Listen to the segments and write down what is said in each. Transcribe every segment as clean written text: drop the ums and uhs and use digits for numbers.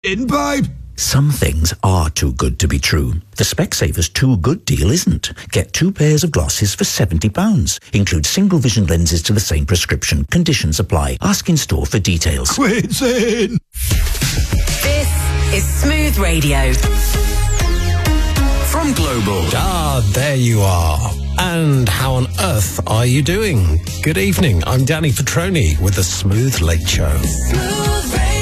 In, babe. Some things are too good to be true. The Specsavers Too Good deal isn't. Get 2 pairs of glasses for £70. Include single vision lenses to the same prescription. Conditions apply. Ask in store for details. Quid's in. This is Smooth Radio. From Global. There you are. And how on earth are you doing? Good evening. I'm Danny Petroni with the Smooth Late Show. Smooth Radio.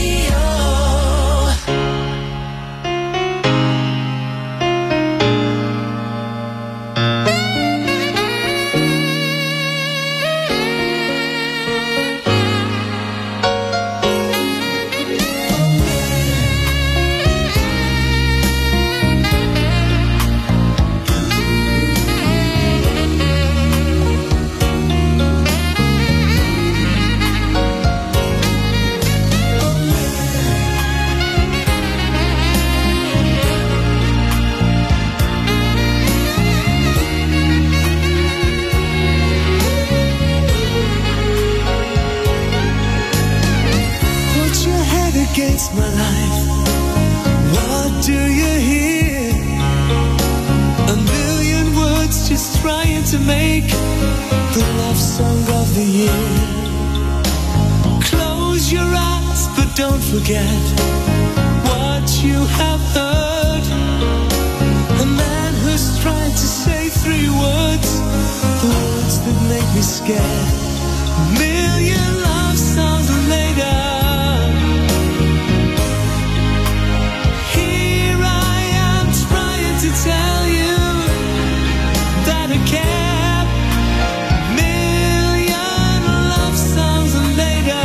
Against my life, what do you hear? A million words just trying to make the love song of the year. Close your eyes, but don't forget what you have heard. A man who's trying to say 3 words, the words that make me scared. A million love songs later. To tell you that I care. Million love songs later,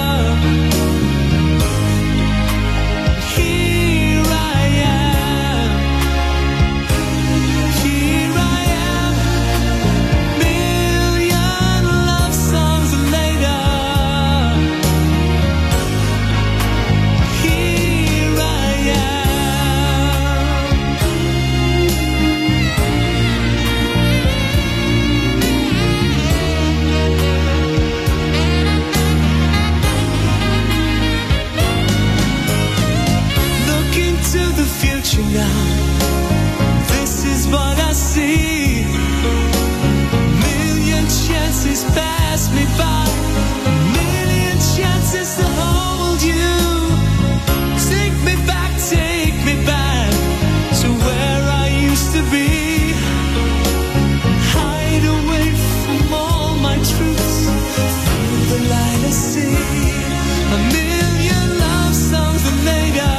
here I am. Here I am. Million love songs later, here I am. Now, this is what I see. A million chances pass me by. A million chances to hold you. Take me back to where I used to be. Hide away from all my truths. Through the light I see. A million love songs later.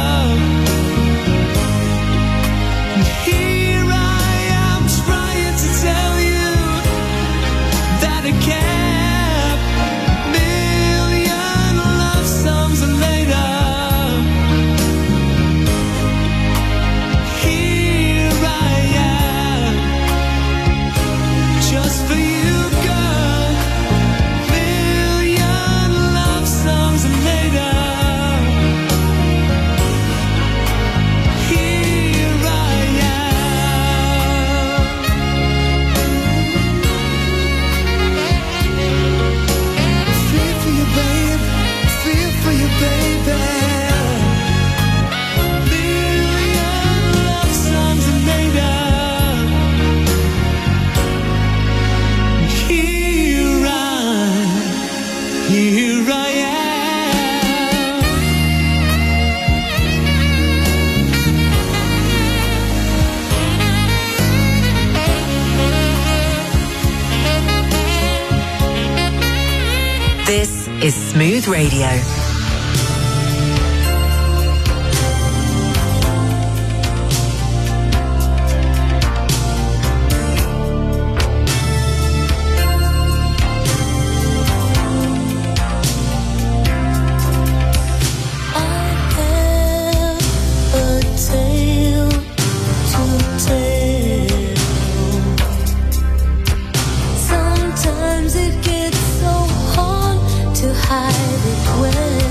This is Smooth Radio. Sometimes it gets so hard to hide it when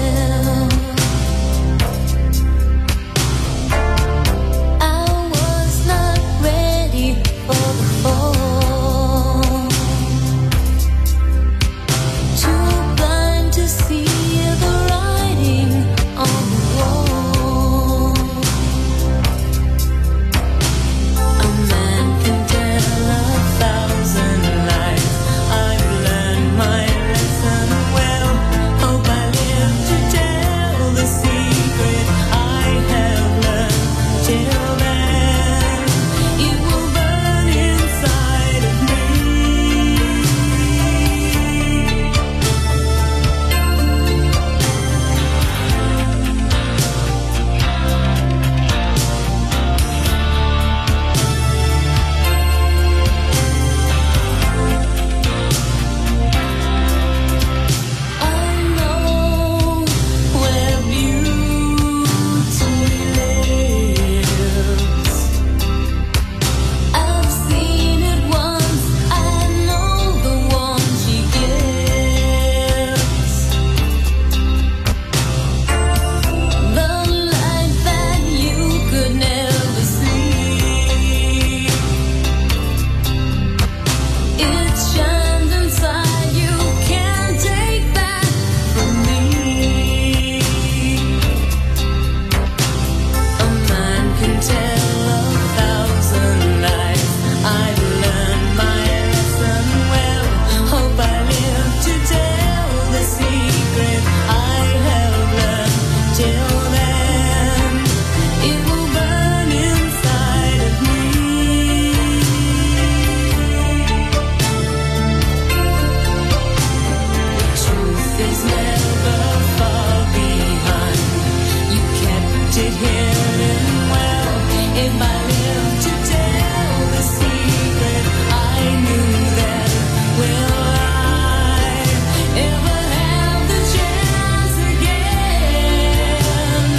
it hidden well. If I live to tell the secret I knew then, will I ever have the chance again?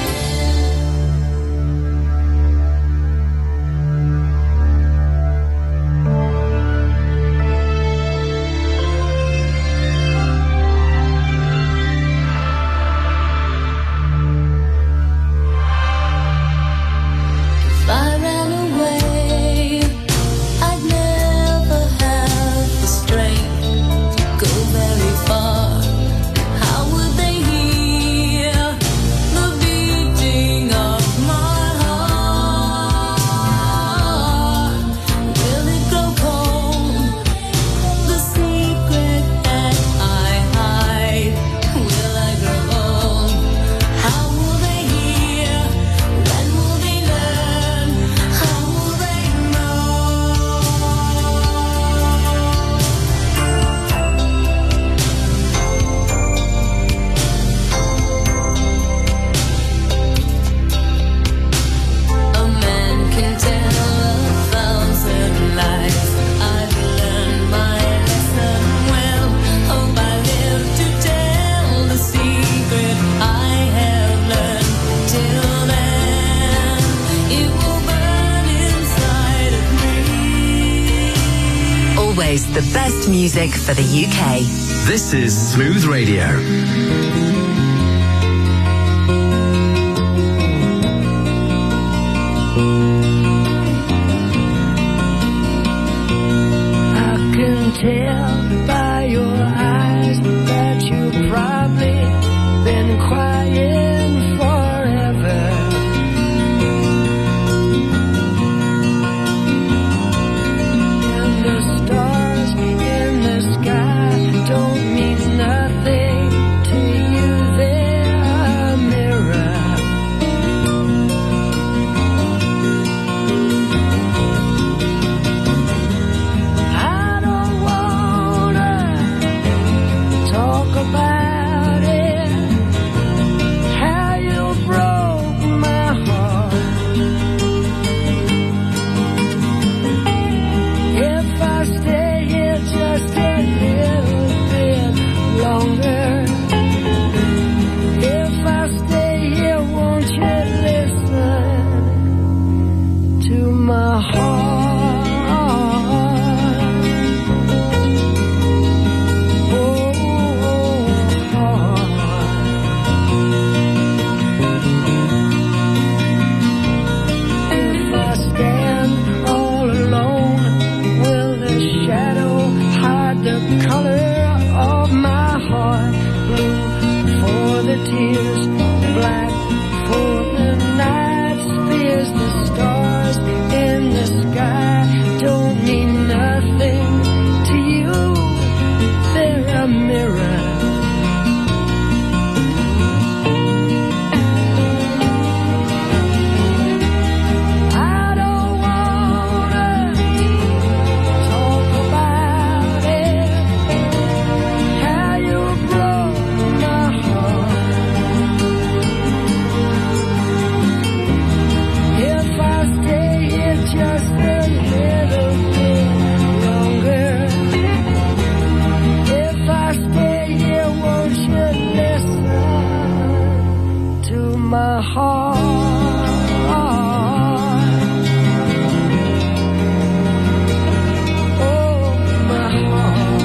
If I ran away, I'd never have the strength to go very far. How would they hear the beating of my heart? Will it grow cold, the secret that I hide? Will I grow old? How will they hear? When will they learn? How will they know? A man can tell 1,000 lies. I've learned my lesson well. Hope I live to tell the secret I have learned. Till then, it will burn inside of me. Always the best music for the UK. This is Smooth Radio. I can tell by your eyes that you've probably been crying forever. And the stars in the sky don't mean nothing to you. They're a mirror. I don't wanna talk about it, how you broke my heart. If I stay here just a little bit longer, if I stay here, won't you listen to my heart? If I stand all alone, will the shadow hide the color of my heart? Blue for the tears, black for the night's fears. The stars in the sky don't mean nothing to you. They're a mirror. I don't wanna talk about it, how you broke my heart. If I stay here just a little bit longer, if I stay here, won't you listen to my heart? Oh, my heart.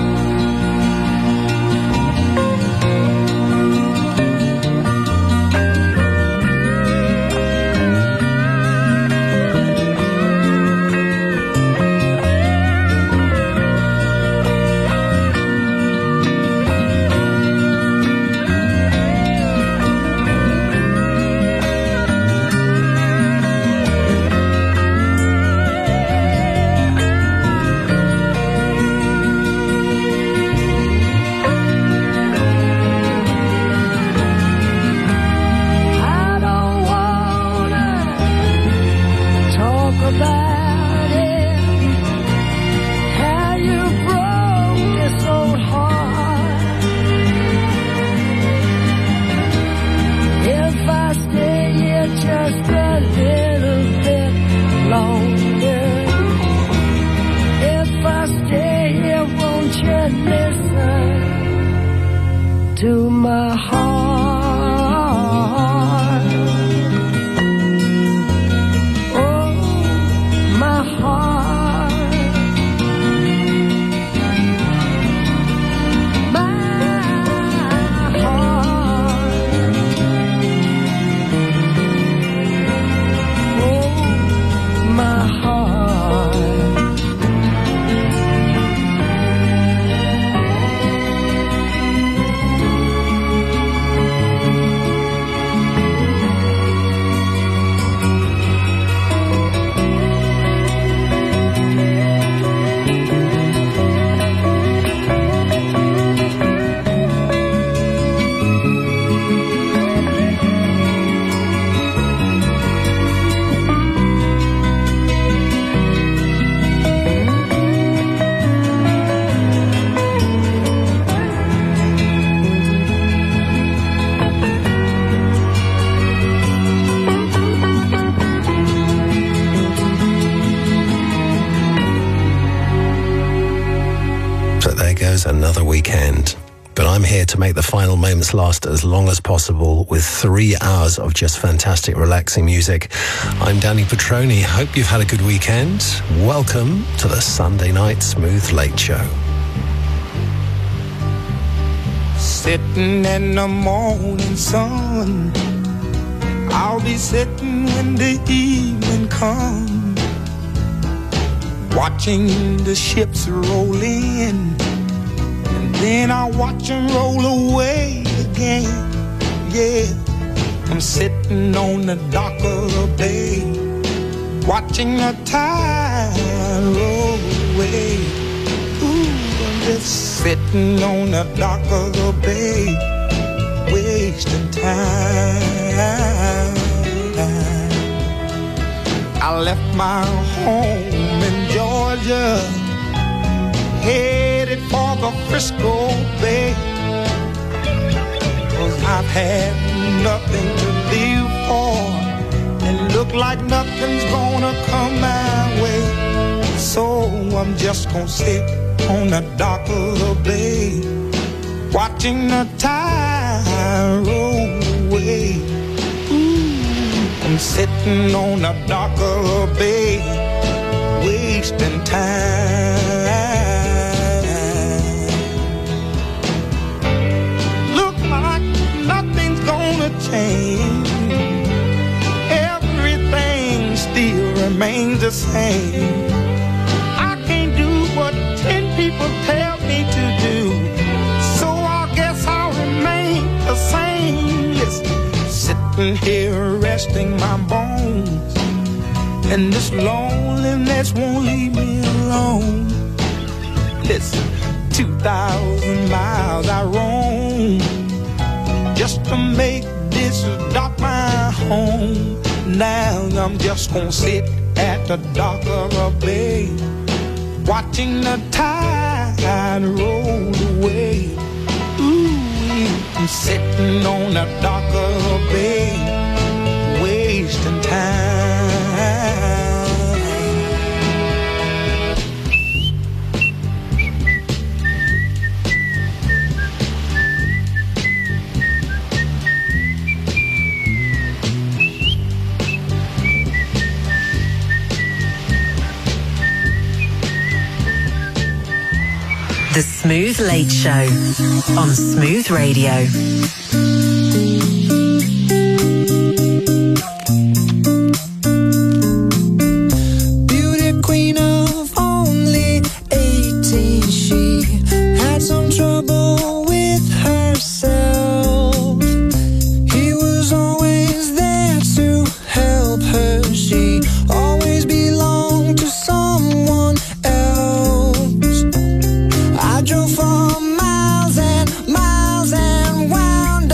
another weekend. But I'm here to make the final moments last as long as possible with 3 hours of just fantastic, relaxing music. I'm Danny Petroni. Hope you've had a good weekend. Welcome to the Sunday Night Smooth Late Show. Sitting in the morning sun, I'll be sitting when the evening comes, watching the ships roll in, and then I watch them roll away again. Yeah, I'm sitting on the dock of the bay, watching the tide roll away. Ooh, I'm just sitting on the dock of the bay, wasting time. I left my home in Georgia, headed for the Frisco Bay, 'cause I've had nothing to live for, and look like nothing's gonna come my way. So I'm just gonna sit on the dock of the bay, watching the tide roll away. I'm sitting on the dock of the bay, wasting time. Look like nothing's gonna change, everything still remains the same. I can't do what 10 people tell me to do, so I guess I'll remain the same. Listen, sitting here resting my bones, and this loneliness won't leave me alone. Listen, 2,000 miles I roam just to make this dock my home. Now I'm just gonna sit at the dock of a bay, watching the tide roll away. I'm sitting on the dock of a bay, wasting time. The Smooth Late Show on Smooth Radio. Drove for miles and miles and wound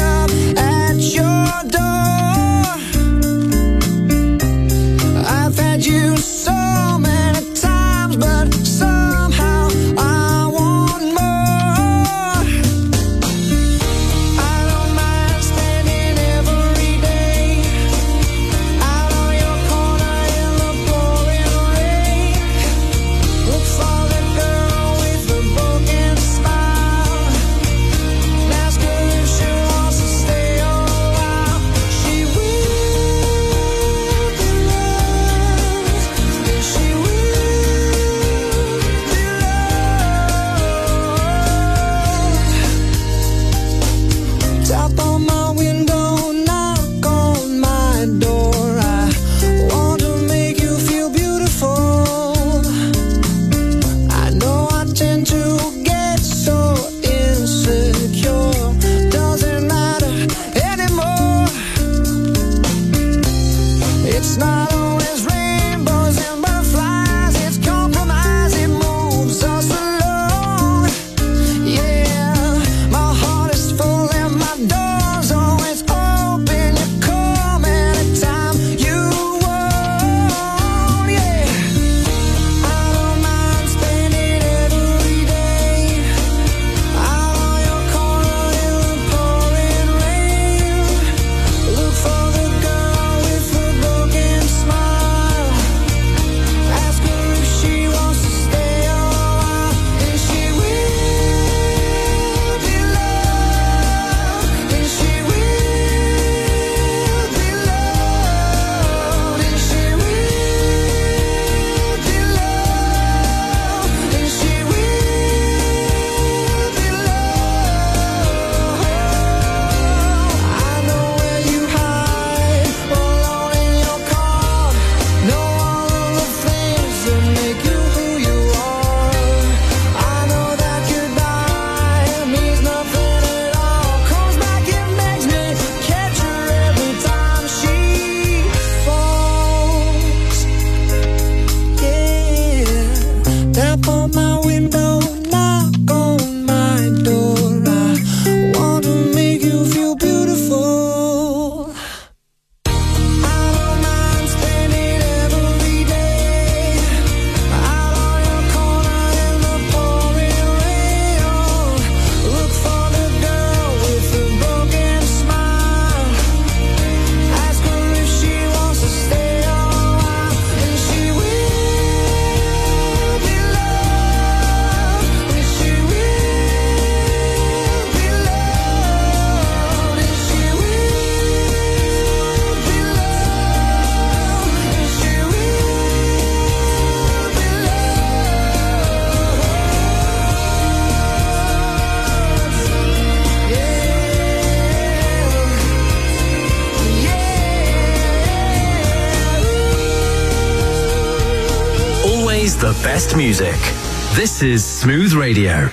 the best music. This is Smooth Radio.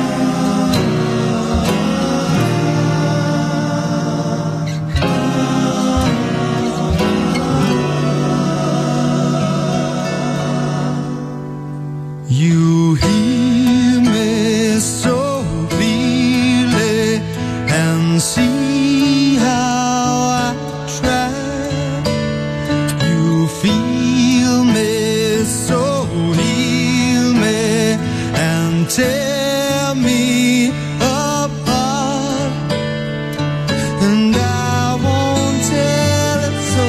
You hear me so clearly and see how I try. You feel me so heal me and tear me apart, and I won't tell it so.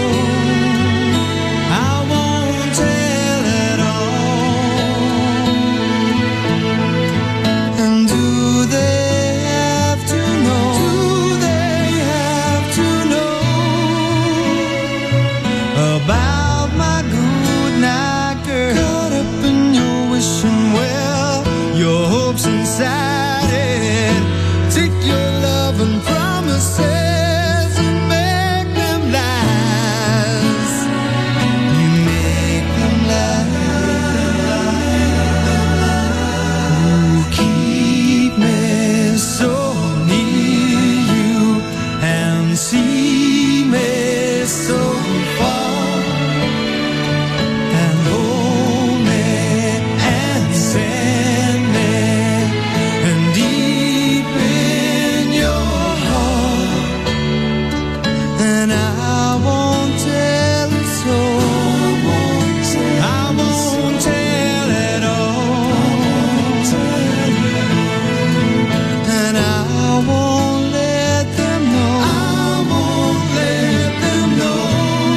I won't tell it all. And do they have to know? Do they have to know about my good night girl? Caught up in your wishing well, your hopes inside it. Take your love and promises and make them lies. You make them lies. You keep me so near you and see me so far, and hold me and send me, and deep in your heart, and I won't tell it so. I won't tell it all, and I won't let them know. I won't let them know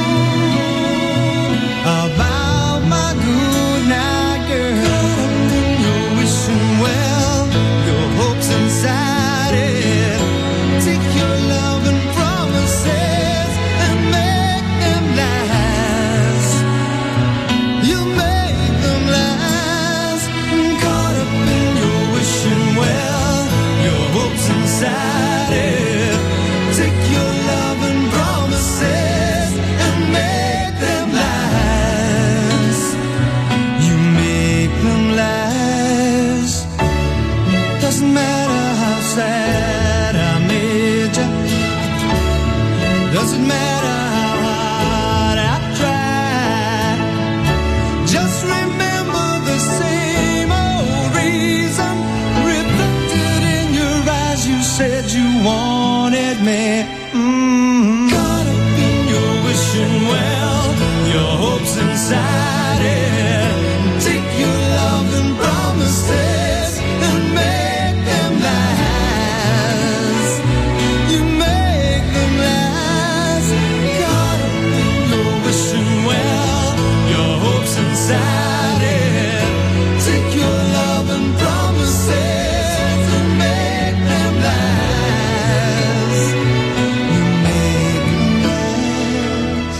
about my good night girl. You're wishing well, your hopes inside it. Take your love and promises and make them last. You make them last. Caught up in your wishing well, your hopes inside it. Take your love and promises and make them last. You make them last. Doesn't matter how sad I made you. Doesn't matter how hard I tried. Just remember the same old reason reflected in your eyes. You said you wanted me. Caught up in your wishing well, your hopes inside it. Take your love and promises and make them last. You make them last. Caught up in your wishing well, your hopes inside it. Take your love and promises and make them last. You make them last.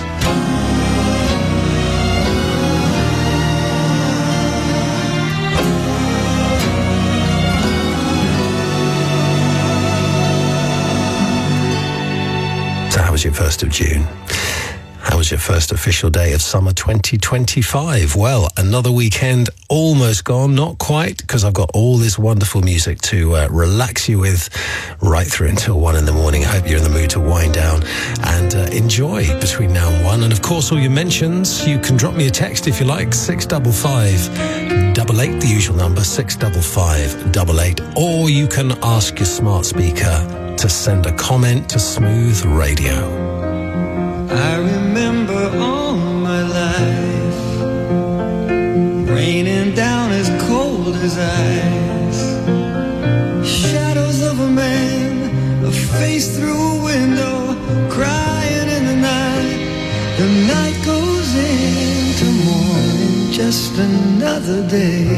So how was your 1st of June? How was your first official day of summer 2025? Well, another weekend almost gone, not quite, because I've got all this wonderful music to relax you with right through until 1 in the morning. I hope you're in the mood to wind down and enjoy between now and 1. And of course, all your mentions, you can drop me a text if you like, 655-88, the usual number, 655-88, or you can ask your smart speaker to send a comment to Smooth Radio. I remember all my life raining down as cold as ice. Shadows of a man, a face through a window, crying in the night. The night goes into morning, just another day.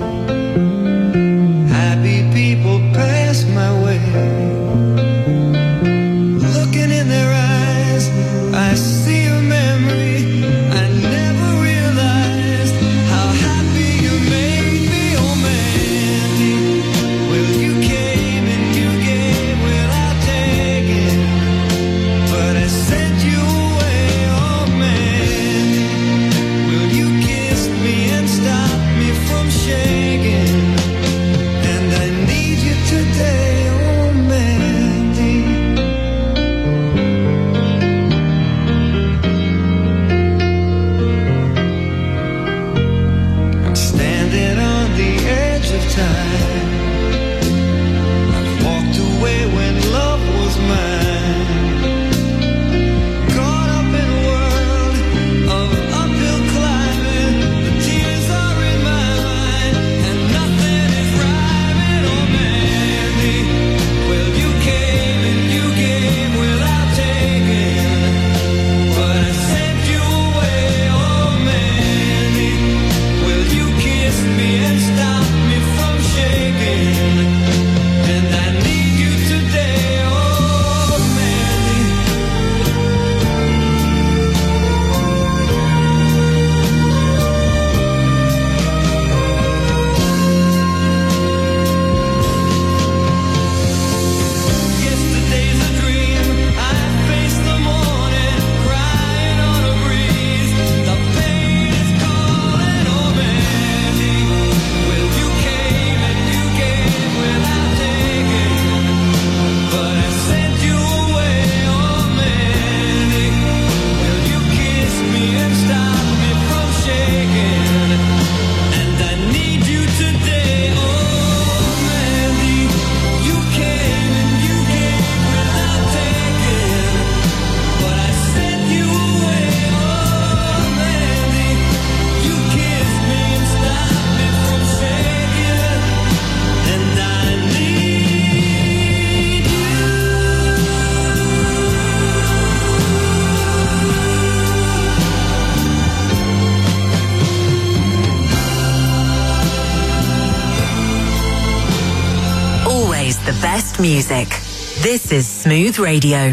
Happy people pass my way. Looking in their eyes, I see a memory. I never realized how happy you made me, oh man. Well, you came and you gave without taking, but I sent you away, oh man. Well, you kissed me and stopped me best music. This is Smooth Radio.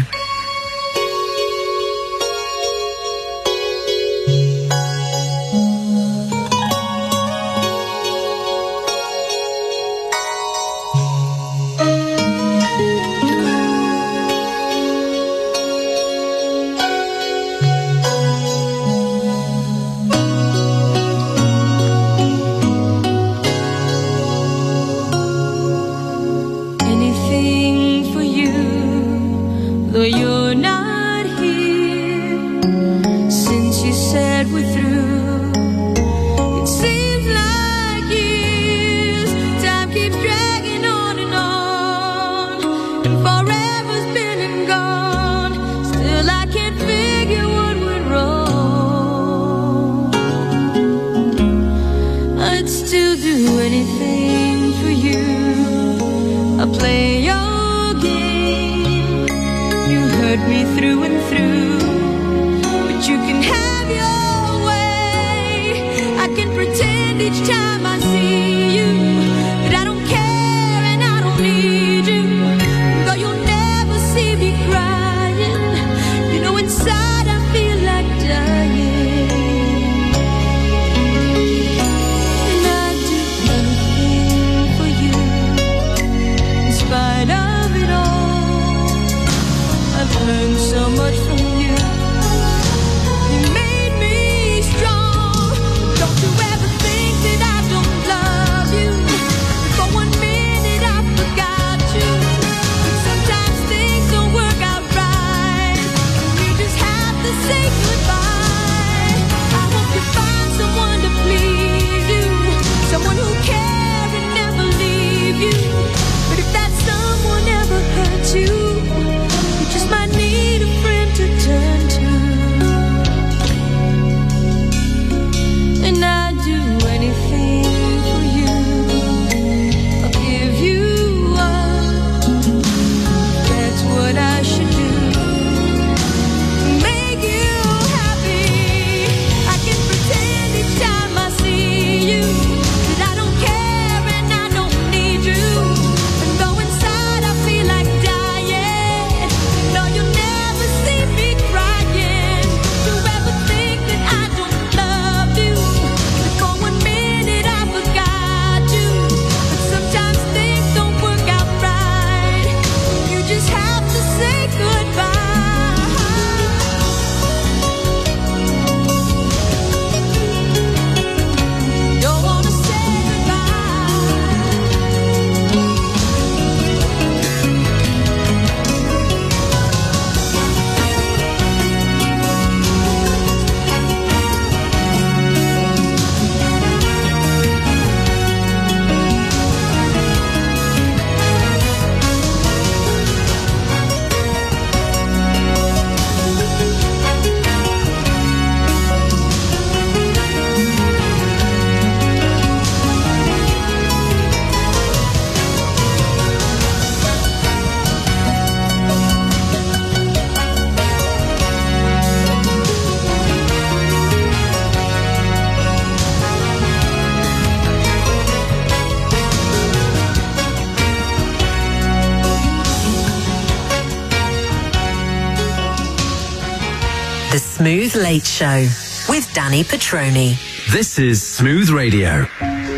Smooth Late Show with Danny Petroni. This is Smooth Radio.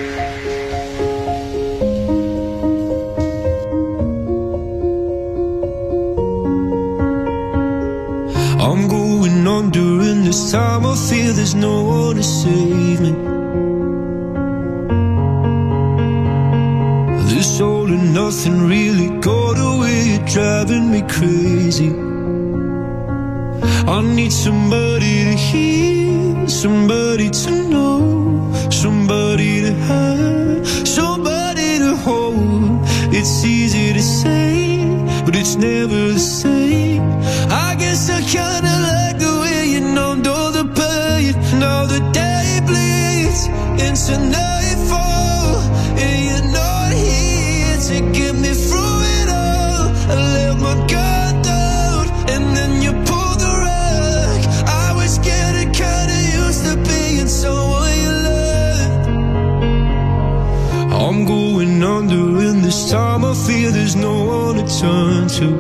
I'm going on during this time. I feel there's no one to save me. This all and nothing really got away. You're driving me crazy. I need somebody to hear, somebody to know, somebody to have, somebody to hold. It's easy to say, but it's never the same. I guess I kinda like the way you numbed all the pain. Now the day bleeds into nightfall, and you're not here to get me through it all. I let my guard down, and then you pulled the rug. I was getting kinda used to being someone you loved. I'm going under in this Each time I feel there's no one to turn to.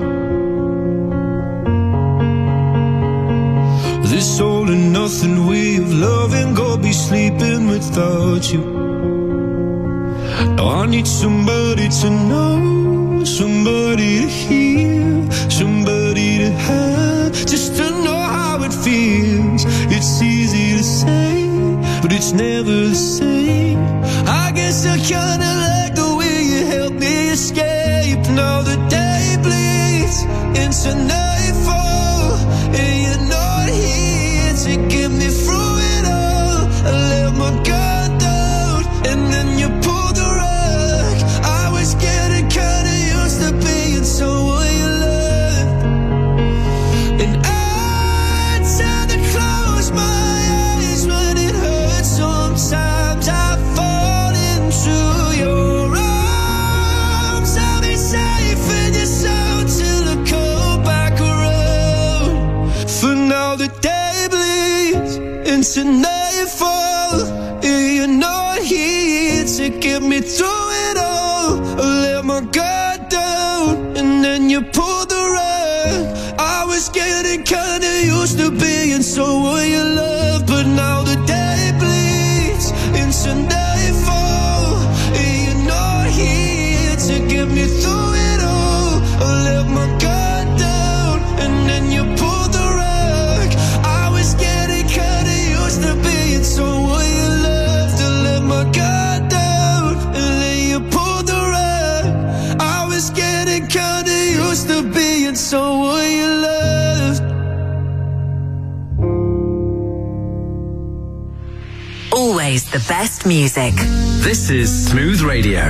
This all and nothing way of loving, go be sleeping without you. Now I need somebody to know, somebody to hear, somebody to have, just to know how it feels. It's easy to say, but it's never the same. I guess I kinda like the way you help me escape. Now the day bleeds into nightfall, and you're not here to get me through it all. I let my guard down, and then you pulled the rug. I was getting kinda used to being someone you loved, and I try to close my eyes when it hurts. Sometimes I fall into your arms. I'll be safe in your sound till I come back around. For now the day bleeds into nightfall, and you're not here to get me through it all. I let my guard down, and then you pulled the rug. I was getting kinda used to being someone you love, but now the day bleeds into nightfall, and you're not here to get me through it all. I let my guard down, and then you pulled the rug. I was getting kinda used to being someone you loved. I let my guard down, and then you pulled the rug. I was getting kinda used to being someone you loved. Always the best music. This is Smooth Radio.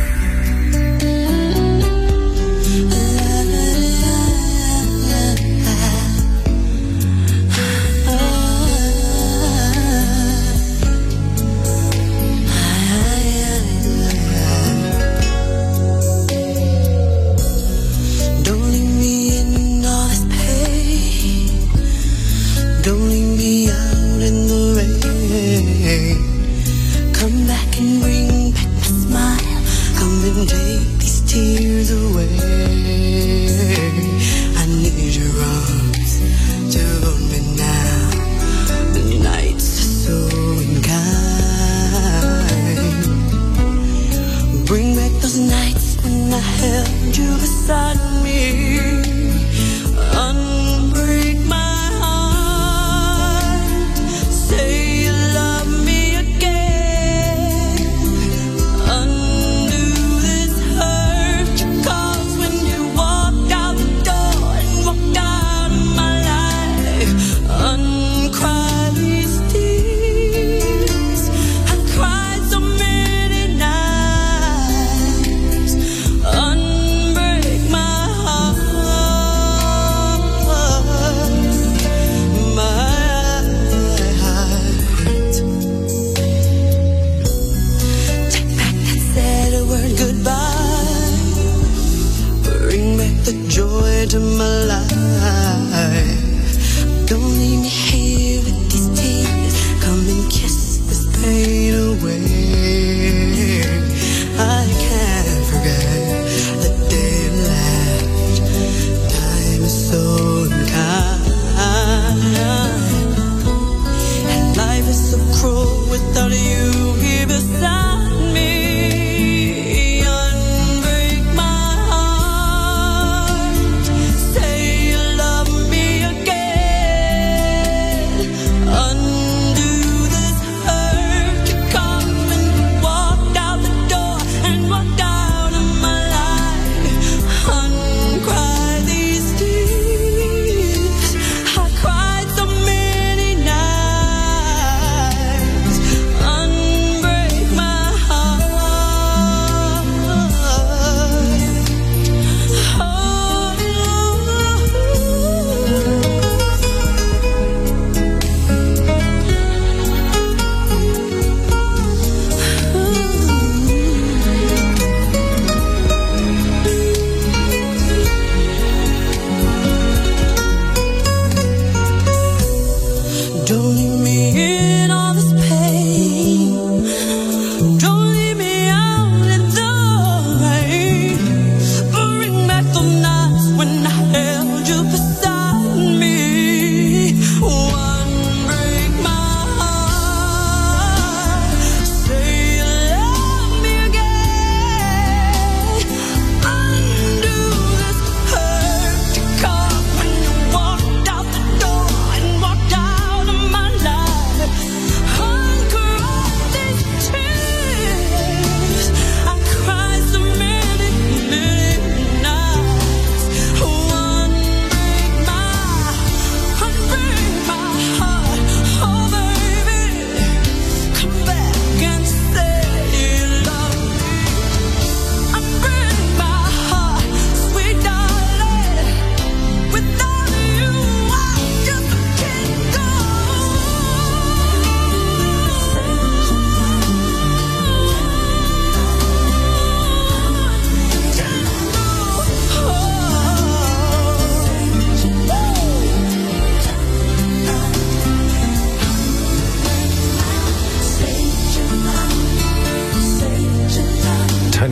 Don't leave me in all this pain. Don't leave me out in the rain. Come back and bring back my smile. Come and take these tears away. I need your arms to hold me now. The nights are so unkind. Bring back those nights when I held you beside me. Unbreak my heart.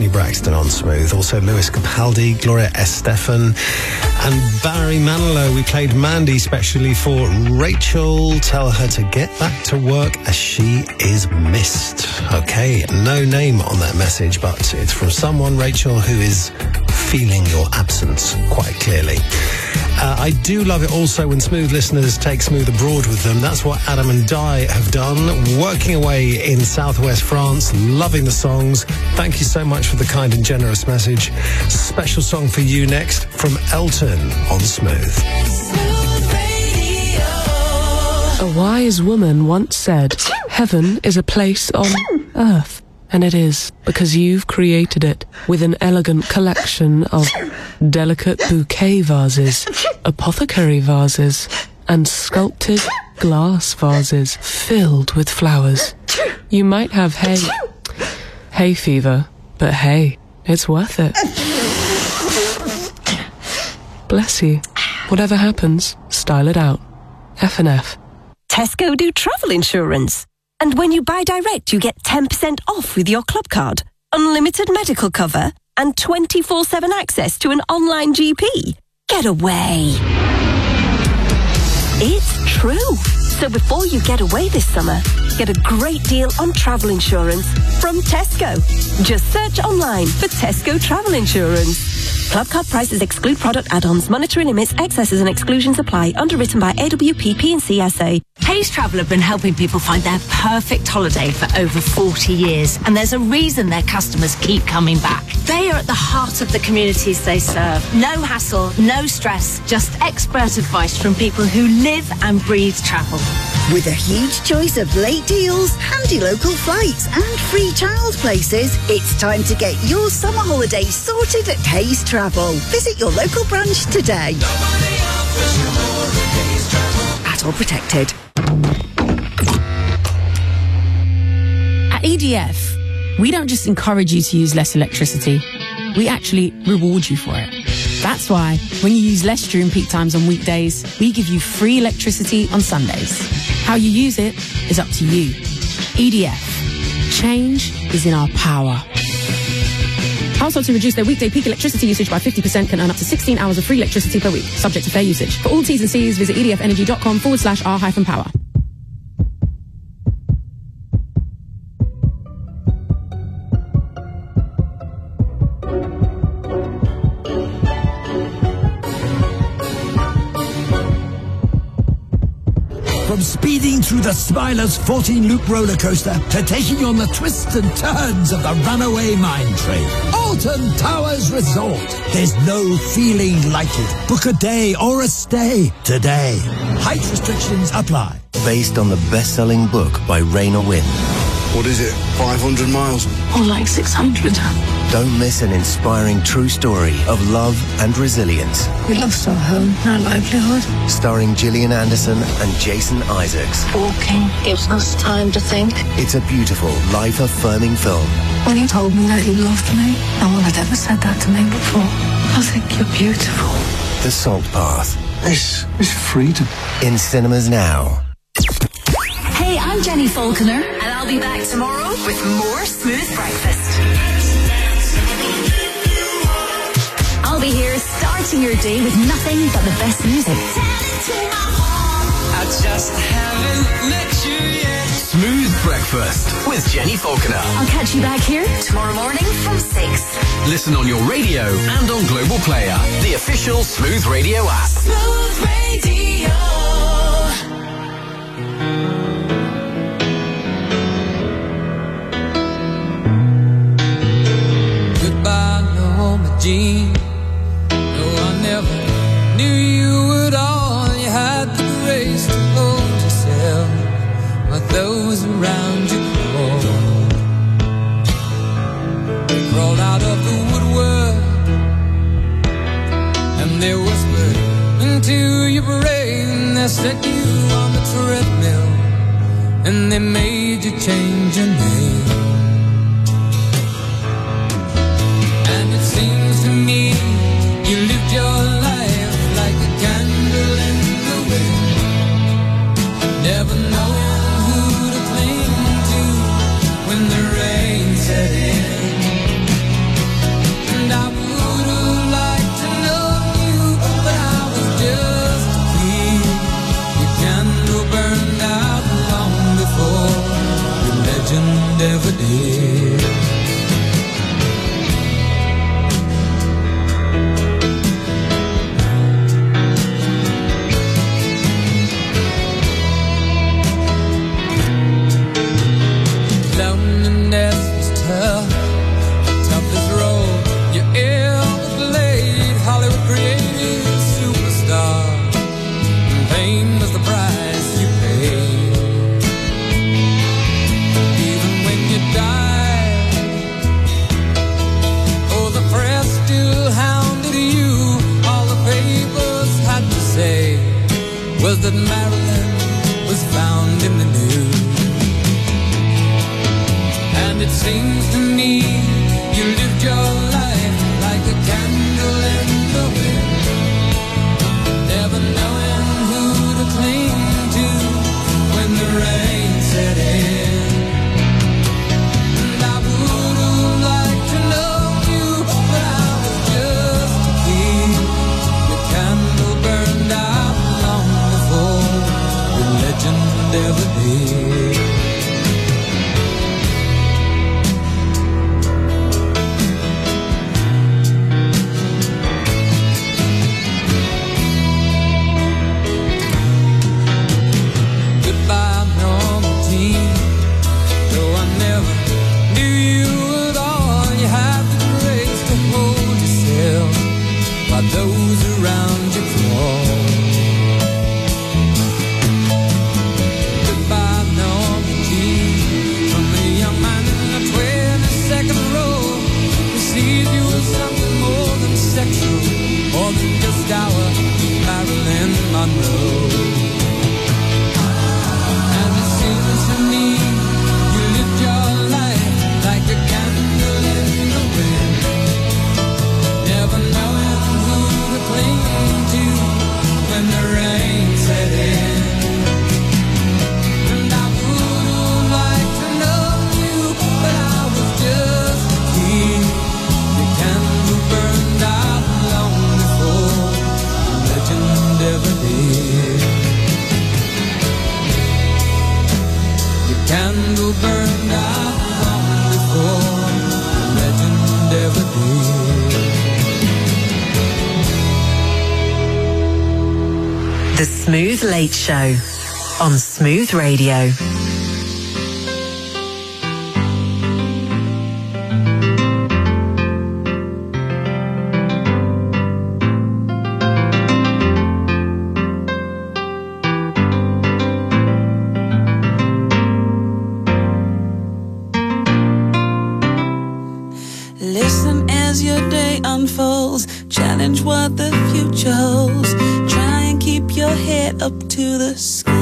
Tony Braxton on Smooth. Also Lewis Capaldi, Gloria Estefan and Barry Manilow. We played Mandy specially for Rachel. Tell her to get back to work as she is missed. Okay, no name on that message, but it's from someone, Rachel, who is feeling your absence quite clearly. I do love it also when Smooth listeners take Smooth abroad with them. That's what Adam and Di have done, working away in southwest France, loving the songs. Thank you so much for the kind and generous message. Special song for you next from Elton on Smooth. A wise woman once said, heaven is a place on earth. And it is, because you've created it with an elegant collection of delicate bouquet vases, apothecary vases, and sculpted glass vases filled with flowers. You might have hay fever, but hey, it's worth it. Bless you. Whatever happens, style it out. F&F. Tesco do travel insurance. And when you buy direct, you get 10% off with your club card, unlimited medical cover, and 24/7 access to an online GP. Get away. It's true. So before you get away this summer, get a great deal on travel insurance from Tesco. Just search online for Tesco Travel Insurance. Club card prices exclude product add-ons, monetary limits, excesses and exclusions apply. Underwritten by AWP P&C SA. Hays Travel have been helping people find their perfect holiday for over 40 years, and there's a reason their customers keep coming back. They are at the heart of the communities they serve. No hassle, no stress, just expert advice from people who live and breathe travel. With a huge choice of late deals, handy local flights and free child places, it's time to get your summer holiday sorted at Hays Travel. Visit your local branch today. At all protected. At EDF, we don't just encourage you to use less electricity, we actually reward you for it. That's why, when you use less during peak times on weekdays, we give you free electricity on Sundays. How you use it is up to you. EDF. Change is in our power. Households who reduce their weekday peak electricity usage by 50% can earn up to 16 hours of free electricity per week, subject to fair usage. For all T's and C's, visit edfenergy.com/r-power. From speeding through the Smiler's 14-loop roller coaster to taking on the twists and turns of the runaway mine train. Alton Towers Resort. There's no feeling like it. Book a day or a stay today. Height restrictions apply. Based on the best-selling book by Raynor Winn. What is it, 500 miles? Or like 600. Don't miss an inspiring true story of love and resilience. We lost our home, our livelihood. Starring Gillian Anderson and Jason Isaacs. Walking gives us time to think. It's a beautiful, life-affirming film. When you told me that you loved me, no one had ever said that to me before. I think you're beautiful. The Salt Path. This is freedom. In cinemas now. Hey, I'm Jenny Falconer, and I'll be back tomorrow with more Smooth Breakfast. I'll be here starting your day with nothing but the best music. I just haven't met you yet. Smooth Breakfast with Jenny Falconer. I'll catch you back here tomorrow morning from 6. Listen on your radio and on Global Player, the official Smooth Radio app. Smooth Radio. Goodbye, Norma Jean. No, I never knew you at all. You had the grace to hold yourself, but those around you crawled. They crawled out of the woodwork, and they whispered into your brain. They set you on the treadmill, and they made you change your name. And it seems to me you lived your life like a candle in the wind, never knowing who to cling to when the rain set in. it seems to me you lived your life like a candle in the wind, never knowing who to cling to when the rain set in. And I would have liked to know you, but I was just a kid. Your candle burned out long before the legend ever did. Those around you crawl. Goodbye, Norma Jean, from the young man in the 22nd row. Who sees you as something more than sexual, more than just our Marilyn Monroe. And it seems to me you lived your life like a candle in the wind, never knowing cling to when the rain set in. And I would have liked to know you, but I was just a kid. The candle burned out long before the legend ever did. The candle burned out long before the legend ever did. The Smooth Late Show on Smooth Radio. Listen as your day unfolds, challenge what the future holds. Keep your head up to the sky.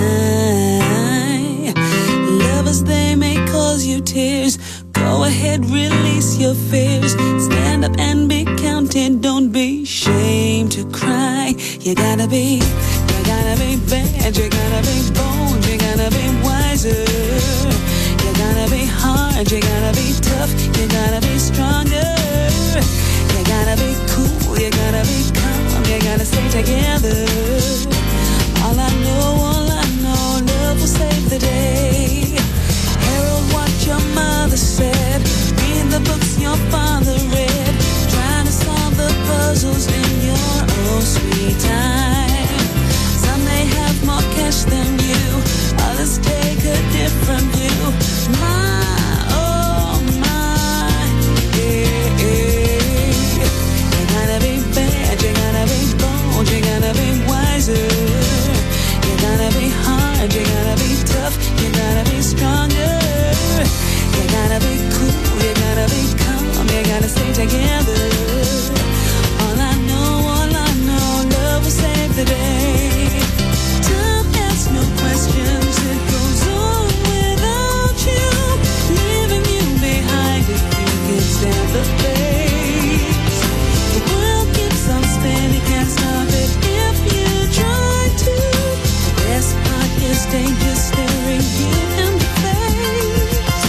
Lovers, they may cause you tears. Go ahead, release your fears. Stand up and be counted. Don't be ashamed to cry. You gotta be bad. You gotta be bold. You gotta be wiser. You gotta be hard. You gotta be tough. You gotta be stronger. You gotta be cool. You gotta be calm. You gotta stay together. All I know, love will save the day. Herald what your mother said. Read the books your father read. Trying to solve the puzzles in your own sweet time. Some may have more cash than you. Others take a different view. My, oh my, yeah, yeah. You gotta be bad, you gotta be bold, you gotta be wiser. You gotta be hard, you gotta be tough, you gotta be stronger. You gotta be cool, you gotta be calm, you gotta stay together. All I know, love will save the day. Time asks no questions, it goes on without you, leaving you behind if you can stand the pace. The world keeps on spinning, can't stop it if you try to. The best part is danger staring you in the face.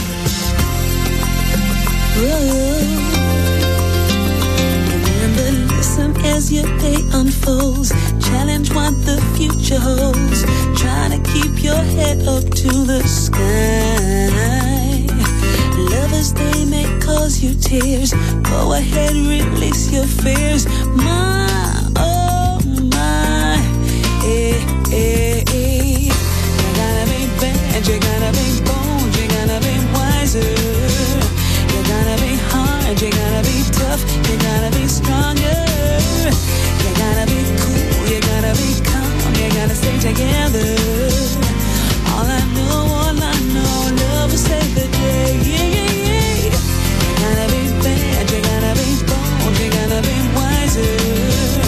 Remember, listen as your day unfolds. Challenge what the future holds. Try to keep your head up to the sky. Lovers, they may cause you tears. Go ahead, release your fears. My, oh my, eh, eh, eh. You gotta be bad, you gotta be bold, you gotta be wiser. You gotta be hard, you gotta be tough, you gotta be stronger. You gotta be cool, you gotta be calm, you gotta stay together. All I know, love will save the day. Yeah, yeah, yeah. You gotta be bad, you gotta be bold, you gotta be wiser.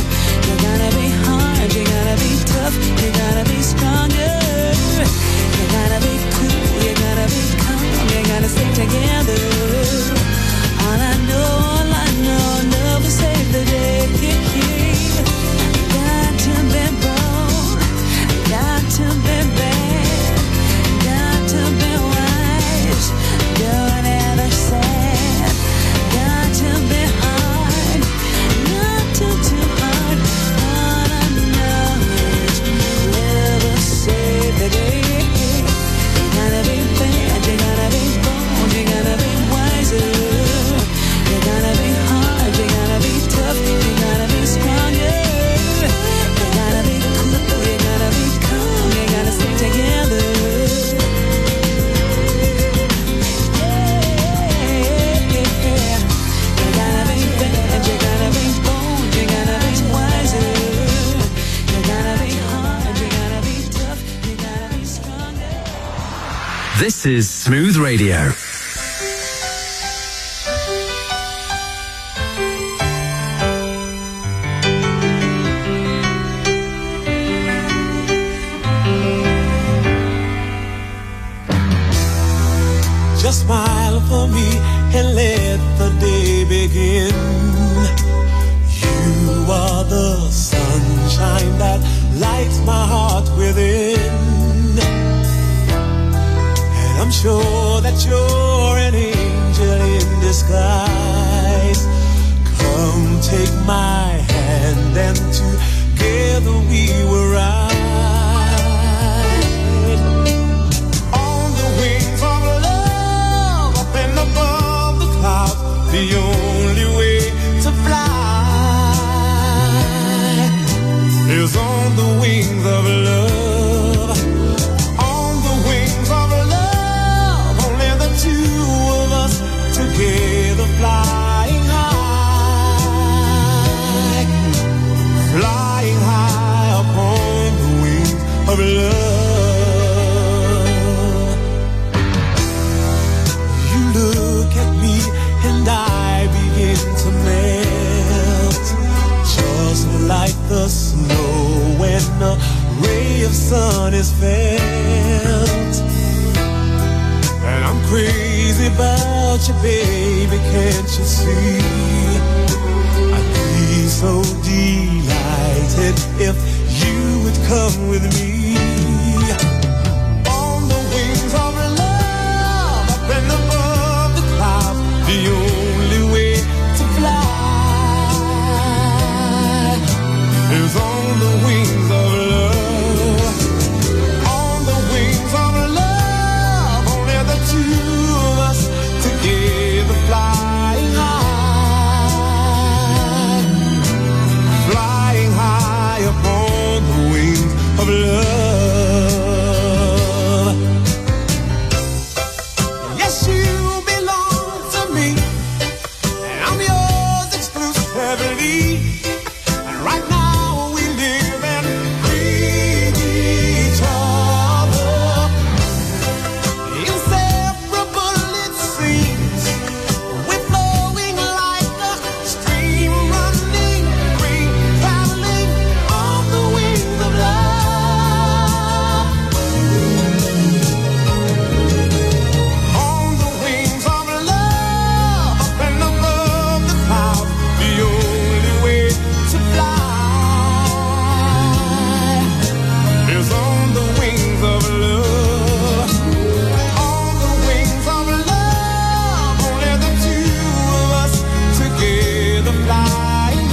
This is Smooth Radio. Just smile for me and let the day begin. You are the sunshine that lights my heart within. And I'm sure that you're an angel in disguise. Come take my hand and together we will ride. The only way to fly is on the wings of love. On the wings of love, only the two of us together flying high. Flying high upon the wings of love. You look at me and I begin to melt, just like the snow when a ray of sun is felt. And I'm crazy about you, baby, can't you see? I'd be so delighted if you would come with me. On the wings of love, up and above the clouds, the only way to fly is on the wings of love. On the wings of love, only the two of us together flying high. Flying high upon the wings of love. Yes, you belong to me, and I'm yours exclusively. And right now we live and breathe each other. Inseparable it seems, we're flowing like a stream, running free, traveling on the wings of love. On the wings of love, up and above the clouds, the only way to fly is on the wings of love. On the wings of love, only the two of us together flying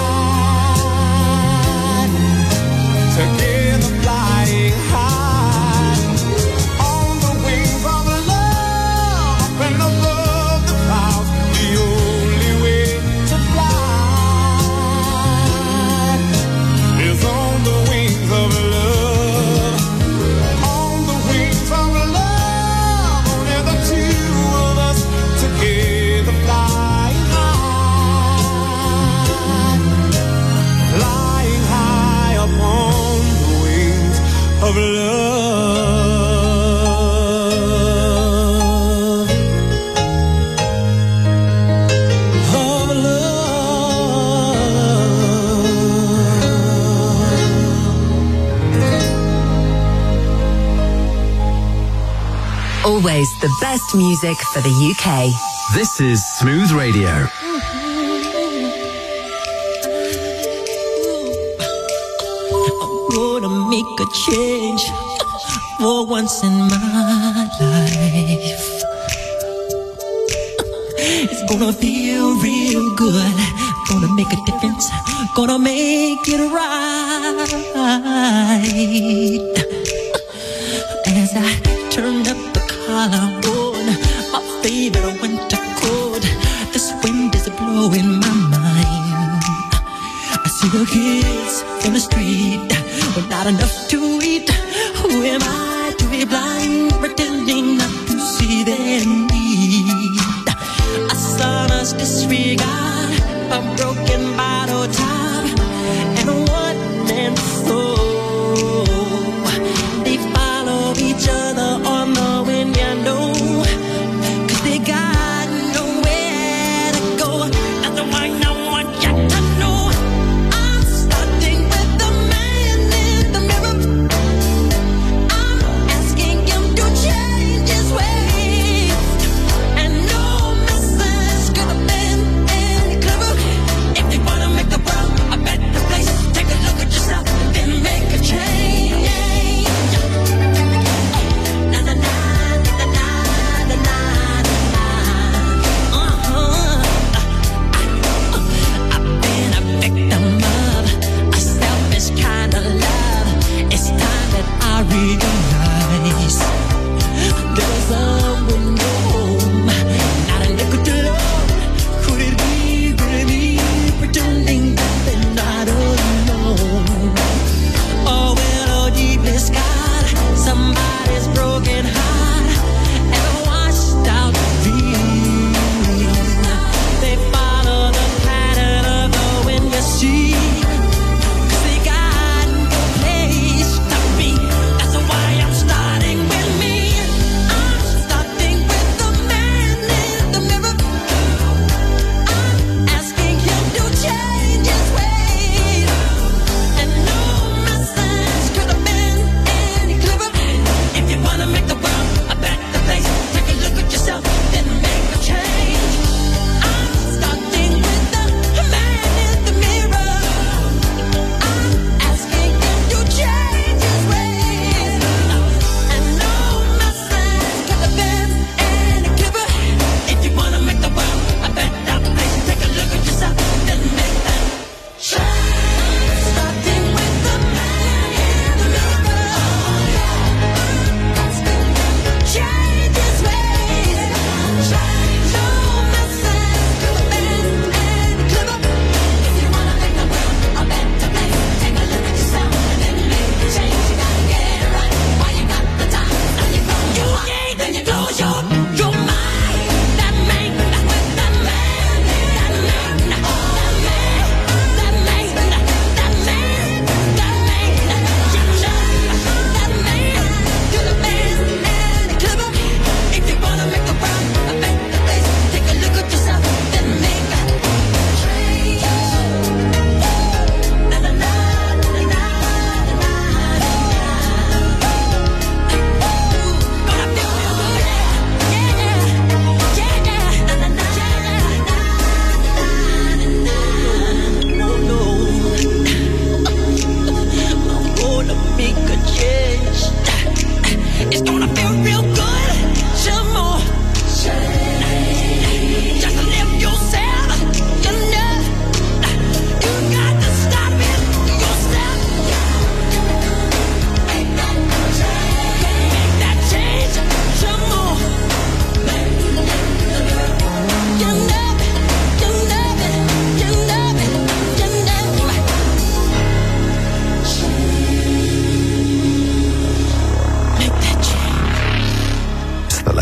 high. Together flying high. On the wings of love, up and above the clouds, the only way to fly is on the wings of love. On the wings of love, only the two of us together flying high. Flying high upon the wings of love. Of Always the best music for the UK. This is Smooth Radio. I'm gonna make a change for once in my life. It's gonna feel real good. Gonna make a difference. Gonna make it right. As I turn up the collar on my favorite winter coat, this wind is blowing my mind. I see the kids in the street with not enough to eat. Who am I to be blind, pretending not to see their need? A son's disregard, a broken bottle top, and a one-man soul. They follow each other on the wind.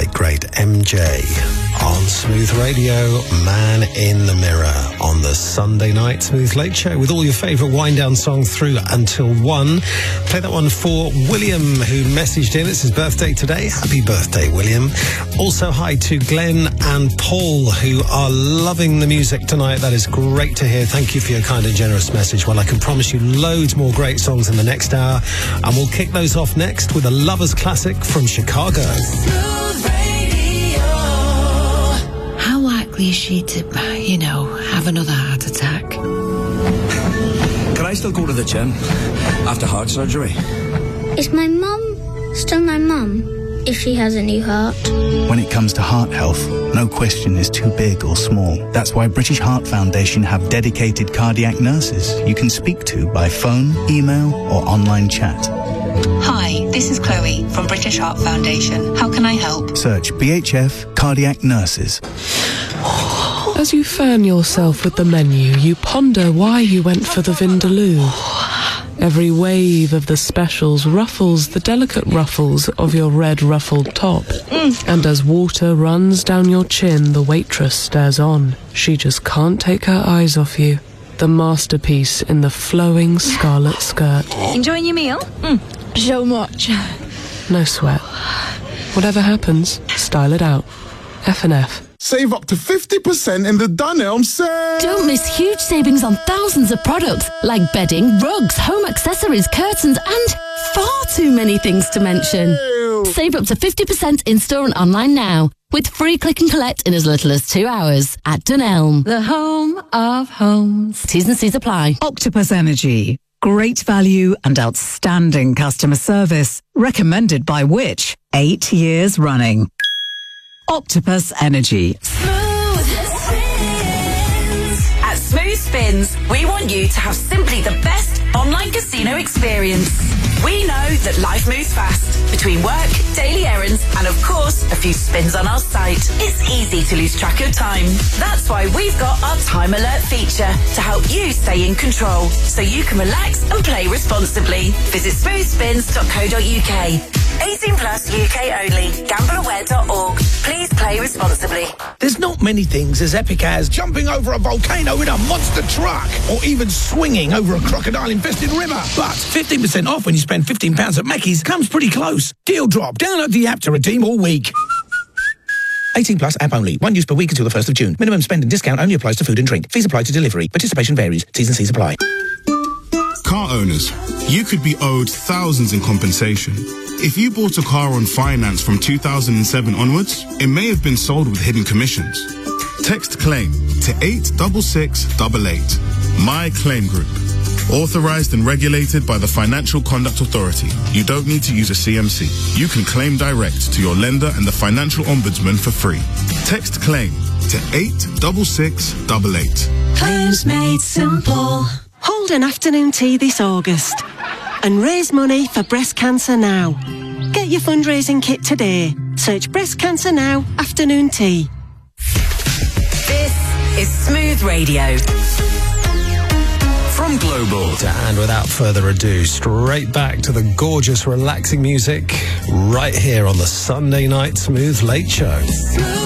late great MJ on Smooth Radio, Man in the Mirror on the Sunday night Smooth Late Show with all your favourite wind-down songs through until 1. Play that one for William, who messaged in. It's his birthday today. Happy birthday, William. Also, hi to Glenn and Paul, who are loving the music tonight. That is great to hear. Thank you for your kind and generous message. Well, I can promise you loads more great songs in the next hour, and we'll kick those off next with a Lovers classic from Chicago. How likely is she to, have another heart attack? Can I still go to the gym after heart surgery? Is my mum still my mum if she has a new heart? When it comes to heart health, no question is too big or small. That's why British Heart Foundation have dedicated cardiac nurses you can speak to by phone, email or online chat. Hi, this is Chloe from British Heart Foundation. How can I help? Search BHF Cardiac Nurses. As you fan yourself with the menu, you ponder why you went for the Vindaloo. Every wave of the specials ruffles the delicate ruffles of your red ruffled top. And as water runs down your chin, the waitress stares on. She just can't take her eyes off you. The masterpiece in the flowing scarlet skirt. Enjoying your meal? So much. No sweat. Whatever happens, style it out. F&F. Save up to 50% in the Dunelm sale! Don't miss huge savings on thousands of products like bedding, rugs, home accessories, curtains, and far too many things to mention. Ew. Save up to 50% in-store and online now with free click and collect in as little as 2 hours at Dunelm. The home of homes. T's and C's apply. Octopus Energy. Great value and outstanding customer service. Recommended by Which? 8 years running. Octopus Energy. At Smooth Spins, we want you to have simply the best online casino experience. We know that life moves fast between work, daily errands, and of course, a few spins on our site. It's easy to lose track of time. That's why we've got our Time Alert feature to help you stay in control so you can relax and play responsibly. Visit smoothspins.co.uk. 18 plus UK only. Gambleaware.org. Please play responsibly. There's not many things as epic as jumping over a volcano in a monster truck or even swinging over a crocodile-infested river. But 15% off when you spend £15 at Mackey's comes pretty close. Deal drop. Download the app to redeem all week. 18 plus app only. One use per week until the 1st of June. Minimum spend and discount only applies to food and drink. Fees apply to delivery. Participation varies. T's and C's apply. Car owners, you could be owed thousands in compensation. If you bought a car on finance from 2007 onwards, it may have been sold with hidden commissions. Text CLAIM to 86688. My Claim Group. Authorized and regulated by the Financial Conduct Authority. You don't need to use a CMC. You can claim direct to your lender and the Financial Ombudsman for free. Text CLAIM to 86688. Claims made simple. Hold an afternoon tea this August and raise money for breast cancer now. Get your fundraising kit today. Search Breast Cancer Now afternoon tea. This is Smooth Radio. From Global. And without further ado, straight back to the gorgeous, relaxing music right here on the Sunday night Smooth Late Show.